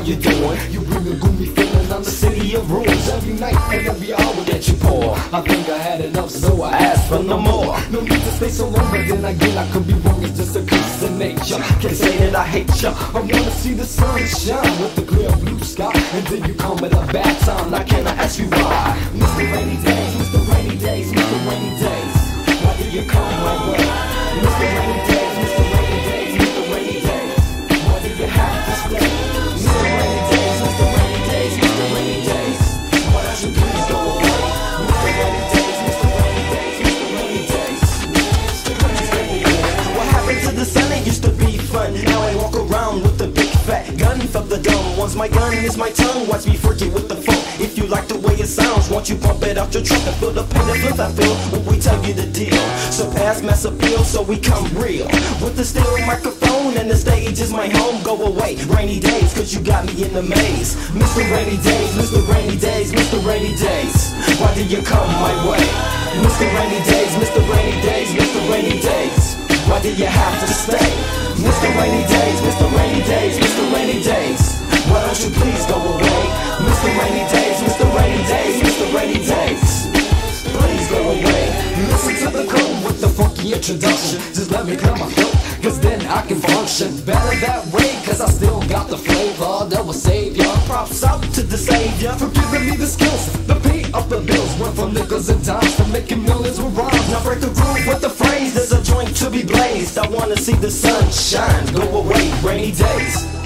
you doing? You bring a gloomy feeling on the city of ruins. Every night and every hour that you pour, I think I had enough, so I asked for no more. No need to stay so long, but then again I could be wrong. It's just a piece of nature. Can't say that I hate ya. I wanna see the sun shine with the clear blue sky, and then you come at a bad time. Now can I ask you why? Mr. Rainy Days, Mr. Rainy Days, Mr. Rainy Days, why do you come my way? Mr. Rainy Days, Mr. Rainy Days, Mr. Rainy Days, why do you have to stay? Mr. Rainy Days, Mr. Rainy Days, Mr. Rainy Days, why don't you please go away? Mr. Rainy Days, Mr. Rainy Days, Mr. Rainy Days, please go away. What happened to the sun? It used to be fun. Now I walk around with a big fat gun from the dumb. Once my gun is my tongue, watch me forget with the funk. If you like the way it sounds, won't you bump it out your trunk and feel the pain and flip I feel when we tell you the deal. Surpass mass appeal, so we come real. With the steel microphone and the stage is my home. Go away, rainy days, cause you got me in the maze. Mr. Rainy Days, Mr. Rainy Days, Mr. Rainy Days, why do you come my way? Mr. Rainy Days, Mr. Rainy Days, Mr. Rainy Days, why do you have to stay? Mr. Rainy Days, Mr. Rainy Days, Mr. Rainy Days, why don't you please go away? Mr. Rainy Days, Mr. Rainy Days, Mr. Rainy Days, please go away. Listen to the code with the funky introduction. Just let me clear my throat, cause then I can function better that way, cause I still got the flavor that will save ya. Props out to the savior for giving me the skills, the pay of the bills. Went from nickels and dimes to making millions with rhymes. Now break the groove with the phrase, there's a joint to be blazed. I wanna see the sun shine, go away, rainy days.